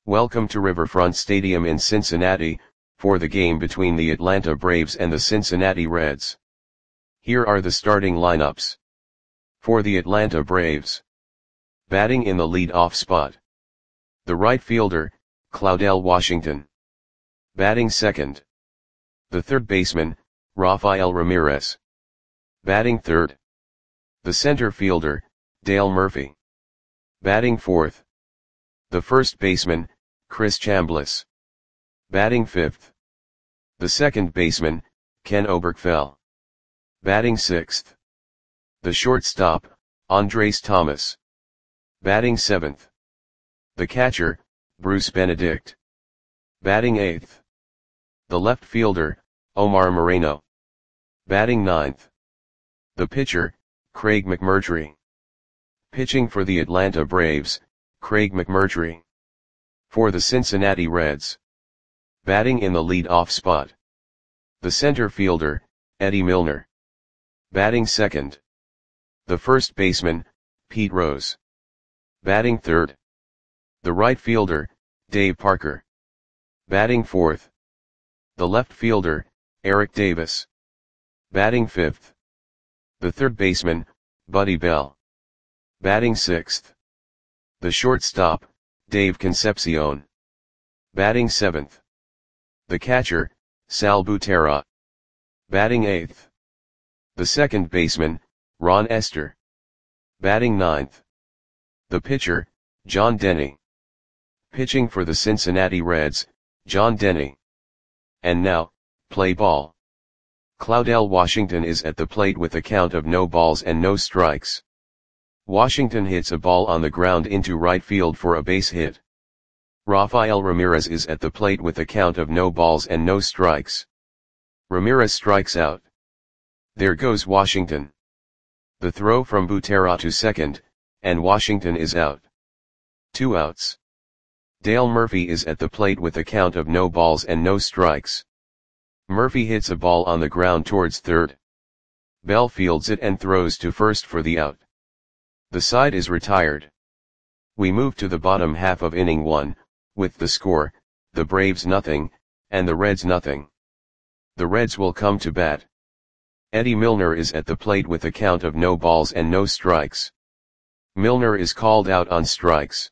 Welcome to Riverfront Stadium in Cincinnati, for the game between the Atlanta Braves and the Cincinnati Reds. Here are the starting lineups. For the Atlanta Braves. Batting in the lead-off spot. The right fielder, Claudell Washington. Batting second. The third baseman, Rafael Ramirez. Batting third. The center fielder, Dale Murphy. Batting fourth. The first baseman, Chris Chambliss. Batting fifth. The second baseman, Ken Oberkfell. Batting sixth. The shortstop, Andres Thomas. Batting seventh. The catcher, Bruce Benedict. Batting eighth. The left fielder, Omar Moreno. Batting ninth. The pitcher, Craig McMurtry. Pitching for the Atlanta Braves, Craig McMurtry. For the Cincinnati Reds. Batting in the lead-off spot. The center fielder, Eddie Milner. Batting second. The first baseman, Pete Rose. Batting third. The right fielder, Dave Parker. Batting fourth. The left fielder, Eric Davis. Batting fifth. The third baseman, Buddy Bell. Batting sixth. The shortstop, Dave Concepcion. Batting seventh. The catcher, Sal Butera. Batting eighth. The second baseman, Ron Estes. Batting ninth. The pitcher, John Denny. Pitching for the Cincinnati Reds, John Denny. And now, play ball. Claudell Washington is at the plate with a count of no balls and no strikes. Washington hits a ball on the ground into right field for a base hit. Rafael Ramirez is at the plate with a count of no balls and no strikes. Ramirez strikes out. There goes Washington. The throw from Butera to second, and Washington is out. 2 outs. Dale Murphy is at the plate with a count of no balls and no strikes. Murphy hits a ball on the ground towards third. Bell fields it and throws to first for the out. The side is retired. We move to the bottom half of inning 1, with the score, the Braves nothing, and the Reds nothing. The Reds will come to bat. Eddie Milner is at the plate with a count of no balls and no strikes. Milner is called out on strikes.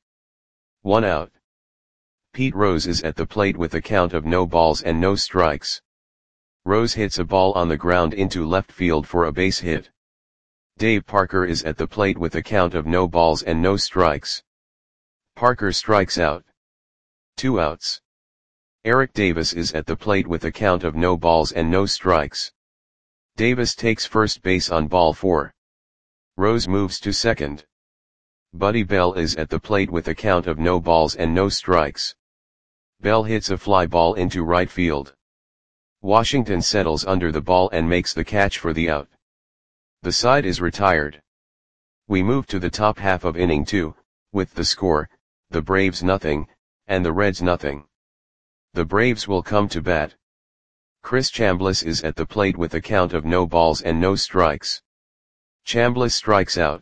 1 out. Pete Rose is at the plate with a count of no balls and no strikes. Rose hits a ball on the ground into left field for a base hit. Dave Parker is at the plate with a count of no balls and no strikes. Parker strikes out. 2 outs. Eric Davis is at the plate with a count of no balls and no strikes. Davis takes first base on ball 4. Rose moves to second. Buddy Bell is at the plate with a count of no balls and no strikes. Bell hits a fly ball into right field. Washington settles under the ball and makes the catch for the out. The side is retired. We move to the top half of inning 2, with the score, the Braves nothing, and the Reds nothing. The Braves will come to bat. Chris Chambliss is at the plate with a count of no balls and no strikes. Chambliss strikes out.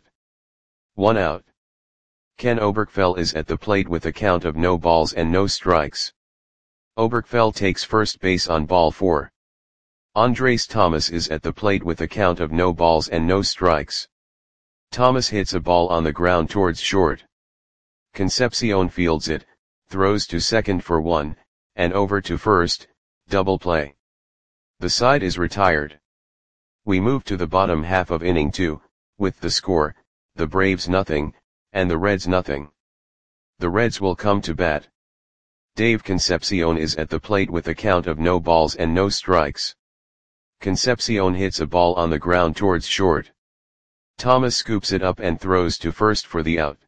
1 out. Ken Oberkfell is at the plate with a count of no balls and no strikes. Oberkfell takes first base on ball 4. Andres Thomas is at the plate with a count of no balls and no strikes. Thomas hits a ball on the ground towards short. Concepcion fields it, throws to second for 1, and over to first, double play. The side is retired. We move to the bottom half of inning 2, with the score, the Braves nothing, and the Reds nothing. The Reds will come to bat. Dave Concepcion is at the plate with a count of no balls and no strikes. Concepcion hits a ball on the ground towards short. Thomas scoops it up and throws to first for the out.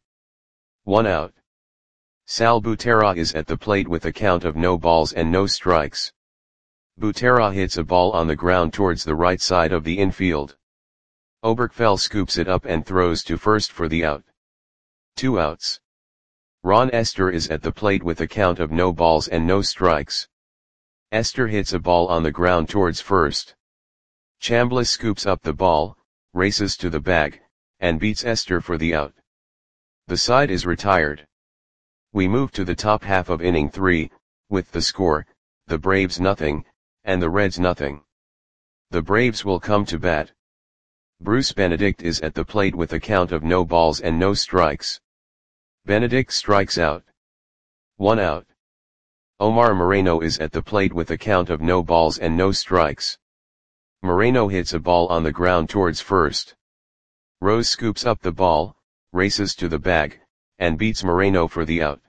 1 out. Sal Butera is at the plate with a count of no balls and no strikes. Butera hits a ball on the ground towards the right side of the infield. Oberkfell scoops it up and throws to first for the out. 2 outs. Ron Estes is at the plate with a count of no balls and no strikes. Estes hits a ball on the ground towards first. Chambliss scoops up the ball, races to the bag, and beats Estes for the out. The side is retired. We move to the top half of inning 3, with the score, the Braves nothing, and the Reds nothing. The Braves will come to bat. Bruce Benedict is at the plate with a count of no balls and no strikes. Benedict strikes out. 1 out. Omar Moreno is at the plate with a count of no balls and no strikes. Moreno hits a ball on the ground towards first. Rose scoops up the ball, races to the bag, and beats Moreno for the out.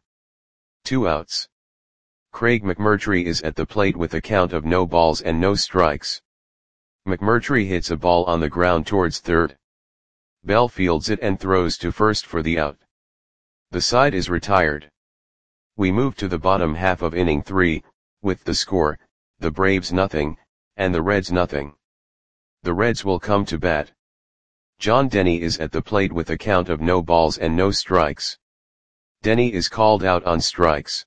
2 outs. Craig McMurtry is at the plate with a count of no balls and no strikes. McMurtry hits a ball on the ground towards third. Bell fields it and throws to first for the out. The side is retired. We move to the bottom half of inning 3, with the score, the Braves nothing, and the Reds nothing. The Reds will come to bat. John Denny is at the plate with a count of no balls and no strikes. Denny is called out on strikes.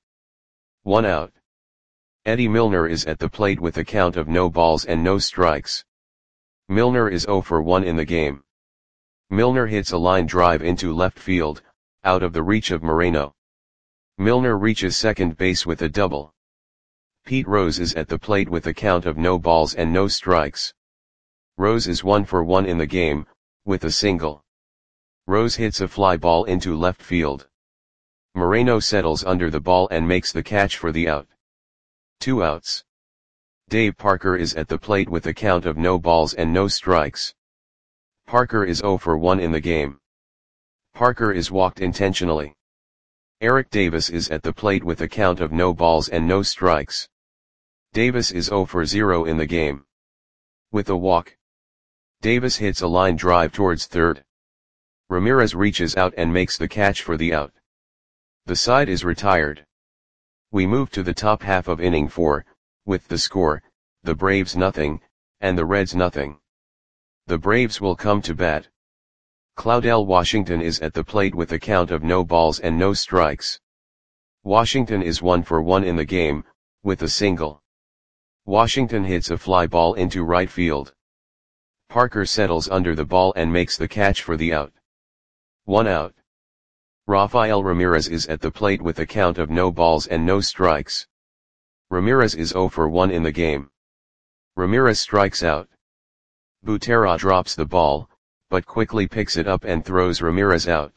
1 out. Eddie Milner is at the plate with a count of no balls and no strikes. Milner is 0 for 1 in the game. Milner hits a line drive into left field, out of the reach of Moreno. Milner reaches second base with a double. Pete Rose is at the plate with a count of no balls and no strikes. Rose is 1 for 1 in the game, with a single. Rose hits a fly ball into left field. Moreno settles under the ball and makes the catch for the out. 2 outs. Dave Parker is at the plate with a count of no balls and no strikes. Parker is 0 for 1 in the game. Parker is walked intentionally. Eric Davis is at the plate with a count of no balls and no strikes. Davis is 0 for 0 in the game. With a walk. Davis hits a line drive towards third. Ramirez reaches out and makes the catch for the out. The side is retired. We move to the top half of inning 4, with the score, the Braves nothing, and the Reds nothing. The Braves will come to bat. Claudel Washington is at the plate with a count of no balls and no strikes. Washington is 1 for 1 in the game, with a single. Washington hits a fly ball into right field. Parker settles under the ball and makes the catch for the out. 1 out. Rafael Ramirez is at the plate with a count of no balls and no strikes. Ramirez is 0 for 1 in the game. Ramirez strikes out. Butera drops the ball, but quickly picks it up and throws Ramirez out.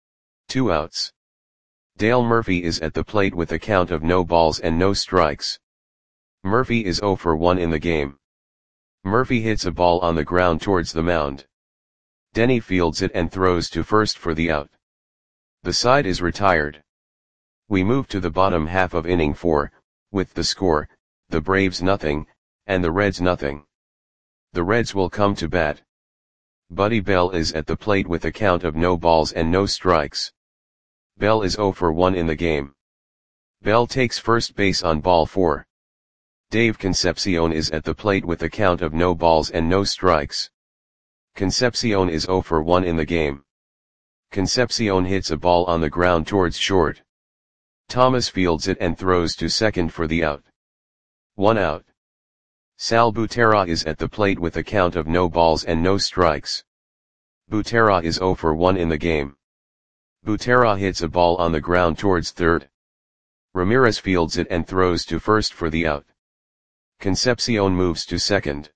2 outs. Dale Murphy is at the plate with a count of no balls and no strikes. Murphy is 0 for 1 in the game. Murphy hits a ball on the ground towards the mound. Denny fields it and throws to first for the out. The side is retired. We move to the bottom half of inning 4, with the score, the Braves nothing, and the Reds nothing. The Reds will come to bat. Buddy Bell is at the plate with a count of no balls and no strikes. Bell is 0 for 1 in the game. Bell takes first base on ball 4. Dave Concepcion is at the plate with a count of no balls and no strikes. Concepcion is 0 for 1 in the game. Concepcion hits a ball on the ground towards short. Thomas fields it and throws to second for the out. 1 out. Sal Butera is at the plate with a count of no balls and no strikes. Butera is 0 for 1 in the game. Butera hits a ball on the ground towards third. Ramirez fields it and throws to first for the out. Concepcion moves to second.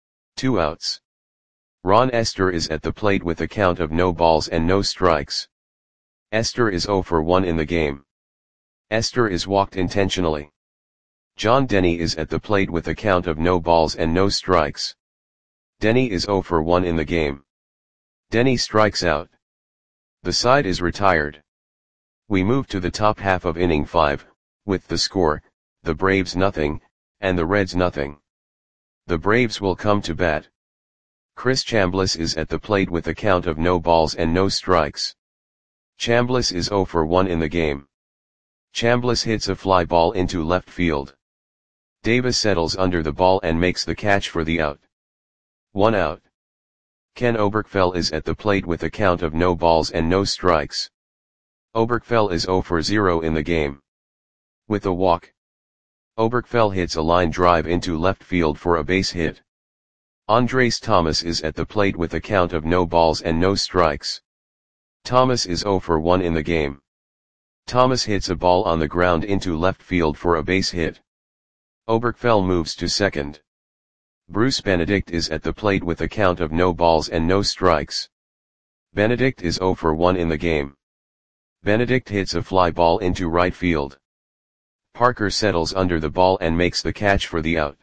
2 outs. Ron Esther is at the plate with a count of no balls and no strikes. Esther is 0 for 1 in the game. Esther is walked intentionally. John Denny is at the plate with a count of no balls and no strikes. Denny is 0 for 1 in the game. Denny strikes out. The side is retired. We move to the top half of inning 5, with the score, the Braves nothing, and the Reds nothing. The Braves will come to bat. Chris Chambliss is at the plate with a count of no balls and no strikes. Chambliss is 0 for 1 in the game. Chambliss hits a fly ball into left field. Davis settles under the ball and makes the catch for the out. 1 out. Ken Oberkfell is at the plate with a count of no balls and no strikes. Oberkfell is 0 for 0 in the game. With a walk. Oberkfell hits a line drive into left field for a base hit. Andres Thomas is at the plate with a count of no balls and no strikes. Thomas is 0 for 1 in the game. Thomas hits a ball on the ground into left field for a base hit. Oberkfell moves to second. Bruce Benedict is at the plate with a count of no balls and no strikes. Benedict is 0 for 1 in the game. Benedict hits a fly ball into right field. Parker settles under the ball and makes the catch for the out.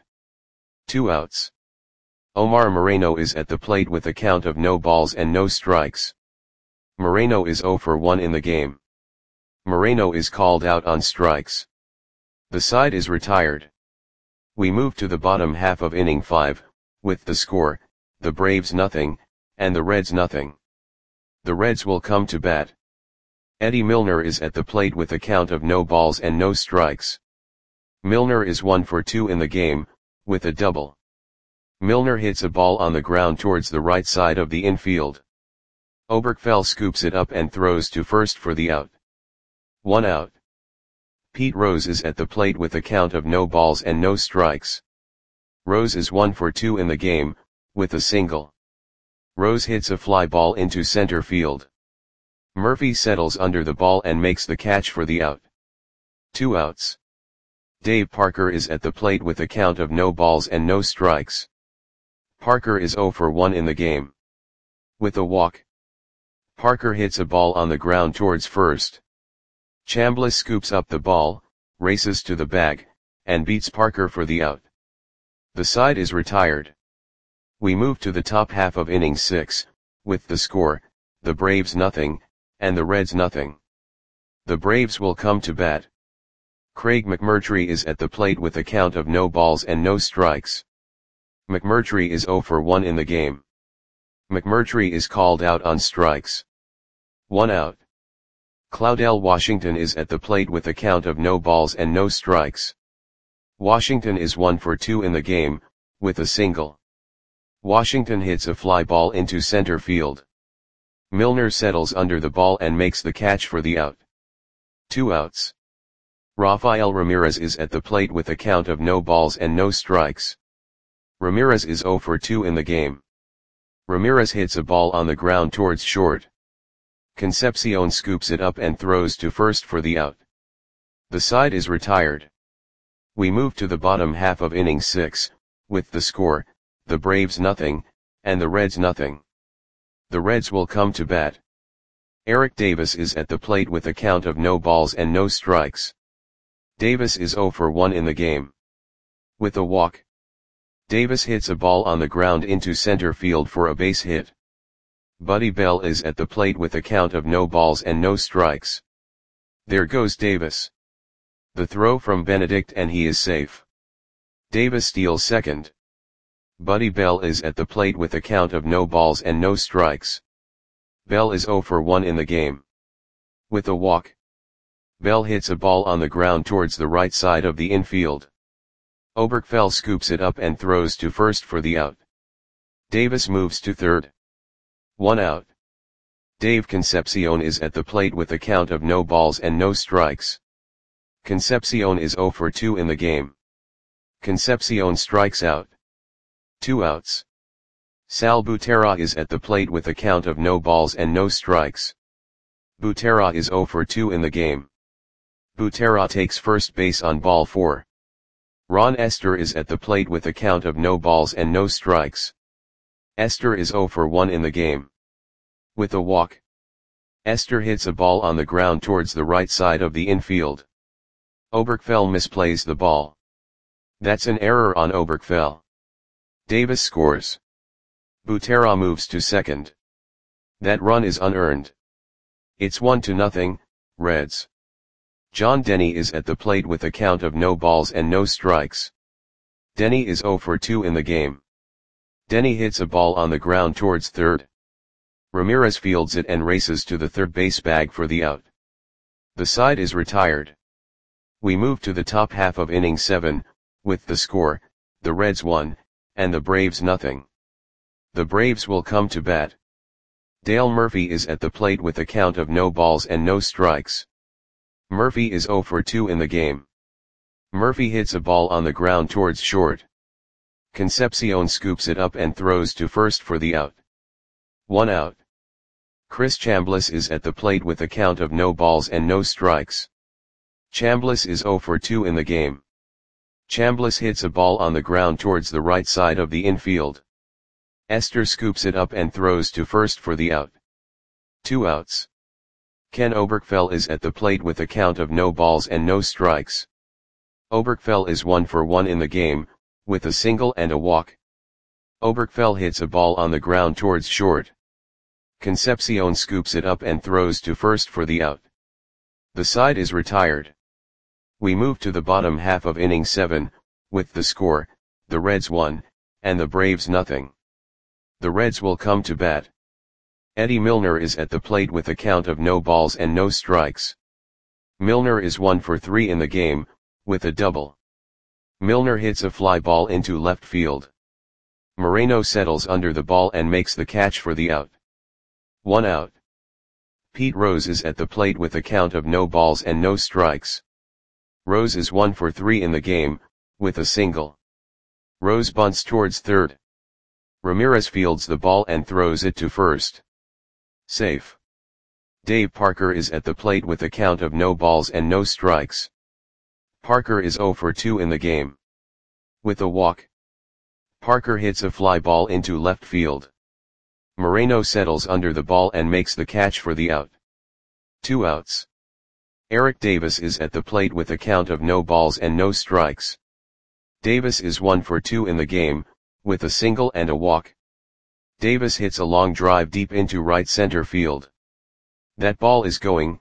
2 outs. Omar Moreno is at the plate with a count of no balls and no strikes. Moreno is 0 for 1 in the game. Moreno is called out on strikes. The side is retired. We move to the bottom half of inning 5, with the score, the Braves nothing, and the Reds nothing. The Reds will come to bat. Eddie Milner is at the plate with a count of no balls and no strikes. Milner is 1 for 2 in the game, with a double. Milner hits a ball on the ground towards the right side of the infield. Oberkfell scoops it up and throws to first for the out. 1 out. Pete Rose is at the plate with a count of no balls and no strikes. Rose is 1 for 2 in the game, with a single. Rose hits a fly ball into center field. Murphy settles under the ball and makes the catch for the out. 2 outs. Dave Parker is at the plate with a count of no balls and no strikes. Parker is 0 for 1 in the game. With a walk. Parker hits a ball on the ground towards first. Chambliss scoops up the ball, races to the bag, and beats Parker for the out. The side is retired. We move to the top half of inning 6, with the score, the Braves nothing, and the Reds nothing. The Braves will come to bat. Craig McMurtry is at the plate with a count of no balls and no strikes. McMurtry is 0 for 1 in the game. McMurtry is called out on strikes. 1 out. Claudell Washington is at the plate with a count of no balls and no strikes. Washington is 1 for 2 in the game, with a single. Washington hits a fly ball into center field. Milner settles under the ball and makes the catch for the out. 2 outs. Rafael Ramirez is at the plate with a count of no balls and no strikes. Ramirez is 0 for 2 in the game. Ramirez hits a ball on the ground towards short. Concepcion scoops it up and throws to first for the out. The side is retired. We move to the bottom half of inning 6, with the score, the Braves nothing, and the Reds nothing. The Reds will come to bat. Eric Davis is at the plate with a count of no balls and no strikes. Davis is 0 for 1 in the game. With a walk. Davis hits a ball on the ground into center field for a base hit. Buddy Bell is at the plate with a count of no balls and no strikes. There goes Davis. The throw from Benedict and he is safe. Davis steals second. Buddy Bell is at the plate with a count of no balls and no strikes. Bell is 0 for 1 in the game. With a walk. Bell hits a ball on the ground towards the right side of the infield. Oberkfell scoops it up and throws to first for the out. Davis moves to third. 1 out. Dave Concepcion is at the plate with a count of no balls and no strikes. Concepcion is 0 for 2 in the game. Concepcion strikes out. 2 outs. Sal Butera is at the plate with a count of no balls and no strikes. Butera is 0 for 2 in the game. Butera takes first base on ball 4. Ron Esther is at the plate with a count of no balls and no strikes. Esther is 0 for 1 in the game. With a walk. Esther hits a ball on the ground towards the right side of the infield. Oberkfell misplays the ball. That's an error on Oberkfell. Davis scores. Butera moves to second. That run is unearned. It's 1-0, Reds. John Denny is at the plate with a count of no balls and no strikes. Denny is 0 for 2 in the game. Denny hits a ball on the ground towards third. Ramirez fields it and races to the third base bag for the out. The side is retired. We move to the top half of inning 7, with the score, the Reds 1, and the Braves nothing. The Braves will come to bat. Dale Murphy is at the plate with a count of no balls and no strikes. Murphy is 0 for 2 in the game. Murphy hits a ball on the ground towards short. Concepcion scoops it up and throws to first for the out. 1 out. Chris Chambliss is at the plate with a count of no balls and no strikes. Chambliss is 0 for 2 in the game. Chambliss hits a ball on the ground towards the right side of the infield. Esther scoops it up and throws to first for the out. 2 outs. Ken Oberkfell is at the plate with a count of no balls and no strikes. Oberkfell is 1 for 1 in the game, with a single and a walk. Oberkfell hits a ball on the ground towards short. Concepcion scoops it up and throws to first for the out. The side is retired. We move to the bottom half of inning 7, with the score, the Reds 1, and the Braves nothing. The Reds will come to bat. Eddie Milner is at the plate with a count of no balls and no strikes. Milner is 1 for 3 in the game, with a double. Milner hits a fly ball into left field. Moreno settles under the ball and makes the catch for the out. 1 out. Pete Rose is at the plate with a count of no balls and no strikes. Rose is 1 for 3 in the game, with a single. Rose bunts towards third. Ramirez fields the ball and throws it to first. Safe. Dave Parker is at the plate with a count of no balls and no strikes. Parker is 0 for 2 in the game. With a walk. Parker hits a fly ball into left field. Moreno settles under the ball and makes the catch for the out. 2 outs. Eric Davis is at the plate with a count of no balls and no strikes. Davis is 1 for 2 in the game, with a single and a walk. Davis hits a long drive deep into right center field. That ball is gone.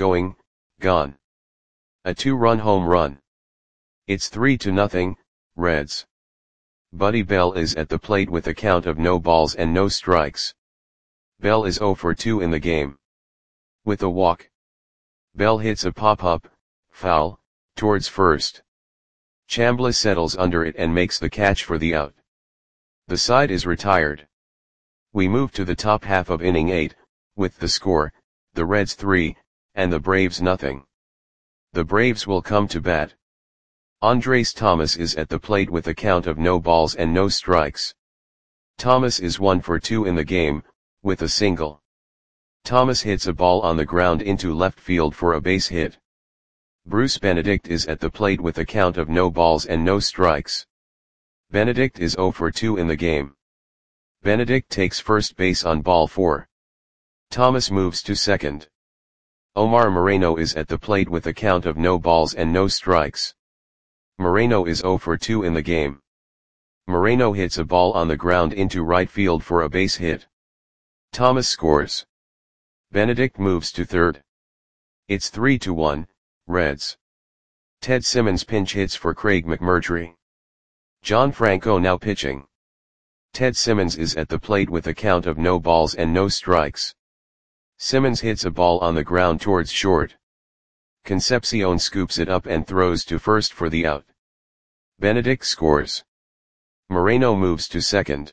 A 2-run home run. It's 3-0, Reds. Buddy Bell is at the plate with a count of no balls and no strikes. Bell is 0 for 2 in the game. With a walk. Bell hits a pop-up, foul, towards first. Chambliss settles under it and makes the catch for the out. The side is retired. We move to the top half of inning 8, with the score, the Reds 3, and the Braves nothing. The Braves will come to bat. Andres Thomas is at the plate with a count of no balls and no strikes. Thomas is 1 for 2 in the game, with a single. Thomas hits a ball on the ground into left field for a base hit. Bruce Benedict is at the plate with a count of no balls and no strikes. Benedict is 0 for 2 in the game. Benedict takes first base on ball 4. Thomas moves to second. Omar Moreno is at the plate with a count of no balls and no strikes. Moreno is 0 for 2 in the game. Moreno hits a ball on the ground into right field for a base hit. Thomas scores. Benedict moves to third. It's 3-1, Reds. Ted Simmons pinch hits for Craig McMurtry. John Franco now pitching. Ted Simmons is at the plate with a count of no balls and no strikes. Simmons hits a ball on the ground towards short. Concepcion scoops it up and throws to first for the out. Benedict scores. Moreno moves to second.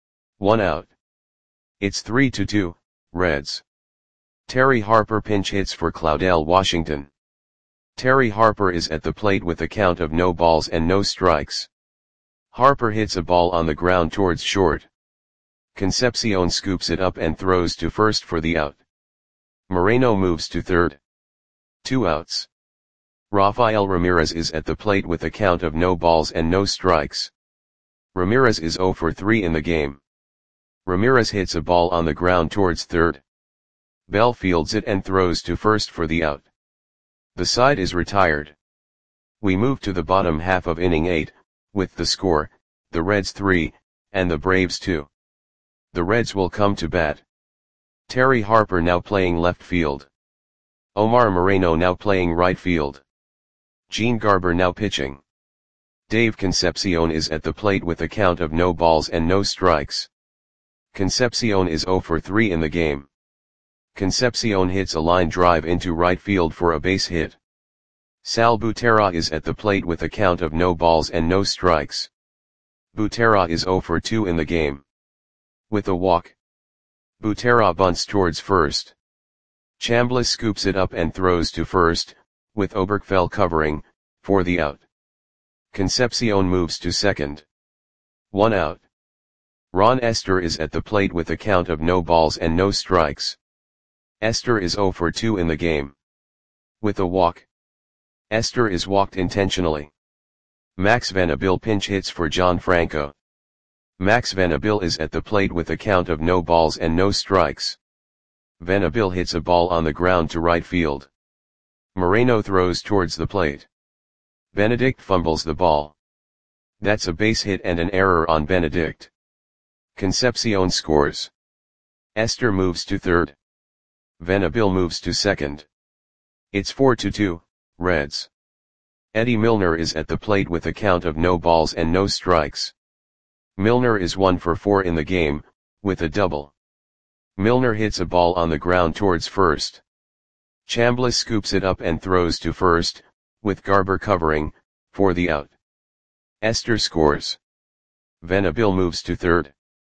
1 out. It's 3-2, Reds. Terry Harper pinch hits for Claudell Washington. Terry Harper is at the plate with a count of no balls and no strikes. Harper hits a ball on the ground towards short. Concepcion scoops it up and throws to first for the out. Moreno moves to third. 2 outs. Rafael Ramirez is at the plate with a count of no balls and no strikes. Ramirez is 0 for 3 in the game. Ramirez hits a ball on the ground towards third. Bell fields it and throws to first for the out. The side is retired. We move to the bottom half of inning 8, with the score, the Reds 3, and the Braves 2. The Reds will come to bat. Terry Harper now playing left field. Omar Moreno now playing right field. Gene Garber now pitching. Dave Concepcion is at the plate with a count of no balls and no strikes. Concepcion is 0 for 3 in the game. Concepcion hits a line drive into right field for a base hit. Sal Butera is at the plate with a count of no balls and no strikes. Butera is 0 for 2 in the game. With a walk. Butera bunts towards first. Chambliss scoops it up and throws to first, with Oberkfell covering, for the out. Concepcion moves to second. 1 out. Ron Esther is at the plate with a count of no balls and no strikes. Esther is 0 for 2 in the game. With a walk. Esther is walked intentionally. Max Van Abel pinch hits for John Franco. Max Van Abel is at the plate with a count of no balls and no strikes. Van Abel hits a ball on the ground to right field. Moreno throws towards the plate. Benedict fumbles the ball. That's a base hit and an error on Benedict. Concepcion scores. Esther moves to third. Van Abel moves to second. It's 4-2, Reds. Eddie Milner is at the plate with a count of no balls and no strikes. Milner is 1 for 4 in the game, with a double. Milner hits a ball on the ground towards first. Chambliss scoops it up and throws to first, with Garber covering, for the out. Esther scores. Van Abel moves to third.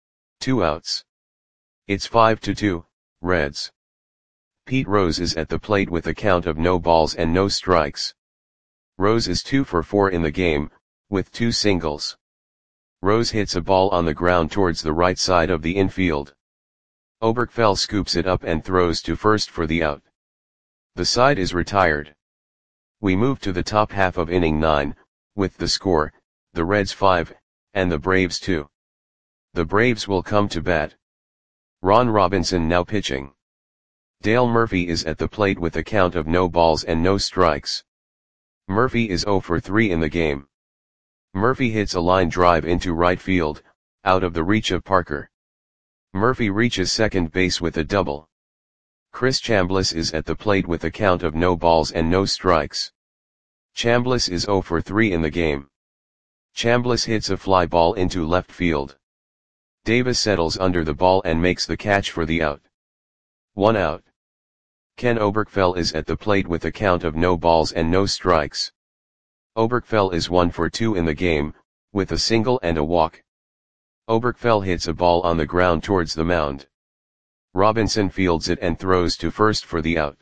2 outs. It's 5-2, Reds. Pete Rose is at the plate with a count of no balls and no strikes. Rose is 2 for 4 in the game, with 2 singles. Rose hits a ball on the ground towards the right side of the infield. Oberkfell scoops it up and throws to first for the out. The side is retired. We move to the top half of inning 9, with the score, the Reds 5, and the Braves 2. The Braves will come to bat. Ron Robinson now pitching. Dale Murphy is at the plate with a count of no balls and no strikes. Murphy is 0 for 3 in the game. Murphy hits a line drive into right field, out of the reach of Parker. Murphy reaches second base with a double. Chris Chambliss is at the plate with a count of no balls and no strikes. Chambliss is 0 for 3 in the game. Chambliss hits a fly ball into left field. Davis settles under the ball and makes the catch for the out. 1 out. Ken Oberkfell is at the plate with a count of no balls and no strikes. Oberkfell is 1 for 2 in the game, with a single and a walk. Oberkfell hits a ball on the ground towards the mound. Robinson fields it and throws to first for the out.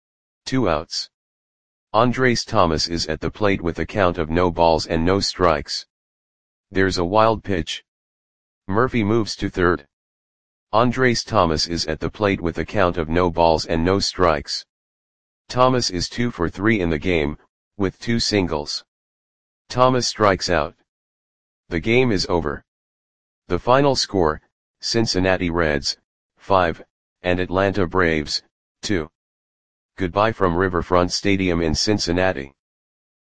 2 outs. Andres Thomas is at the plate with a count of no balls and no strikes. There's a wild pitch. Murphy moves to third. Andres Thomas is at the plate with a count of no balls and no strikes. Thomas is 2 for 3 in the game, with 2 singles. Thomas strikes out. The game is over. The final score, Cincinnati Reds, 5, and Atlanta Braves, 2. Goodbye from Riverfront Stadium in Cincinnati.